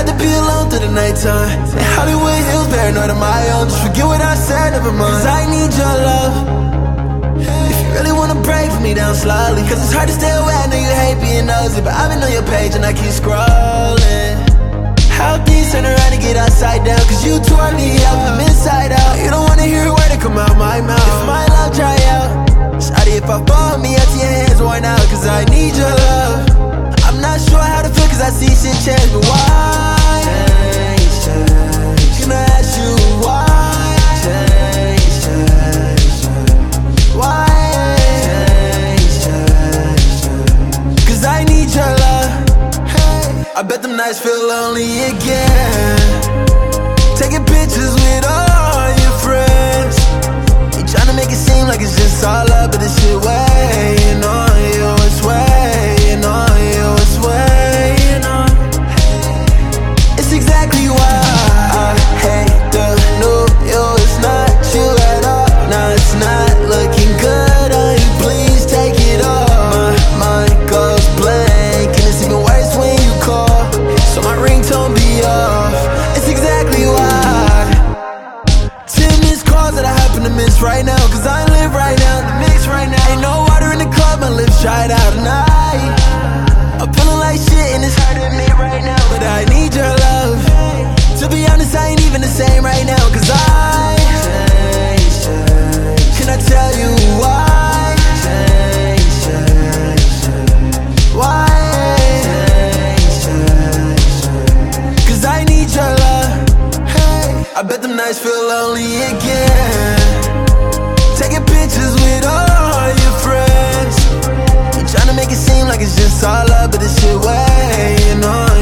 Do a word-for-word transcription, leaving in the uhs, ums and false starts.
rather be alone through the nighttime. In Hollywood Hills, paranoid on my own. Just forget what I said, never mind. Cause I need your love. If you really wanna break, put me down slowly. Cause it's hard to stay away, I know you hate being nosy, but I've been on your page and I keep scrolling. How can you turn around and get upside down? Cause you tore me up from inside out. You don't wanna hear a word that come out my mouth. If my love dry out, shawty, if I fall, me out to your hands worn out. Cause I need your love. I'm not sure how to feel cause I see shit change, but why? Change, change. Can I ask you why? Change, change, change. Why? Change, change, change. Cause I need your love. I bet them nights feel lonely again. Taking pictures with all your friends. You tryna make it seem like it's just all up, but this shit weighing on you, it's weighing on you, it's weighing on. It's exactly why I hate the new you. It's not you at all. No, it's not looking good on you. Please take it off. My mind goes blank, and it's even worse when you call. So my ringtone be off. It's exactly why. Ten missed calls that I happen to miss right now. Cause I live right now in the mix right now. Ain't no water in the club, my lips dried out tonight. I'm feeling like shit and it's hard to admit right now, but I need your love. To be honest, I ain't even the same right now. Cause I change, change. Can I tell you why? Change, change, change. Why? I bet them nights feel lonely again. Taking pictures with all your friends. You tryna make it seem like it's just all up, but this shit weighing on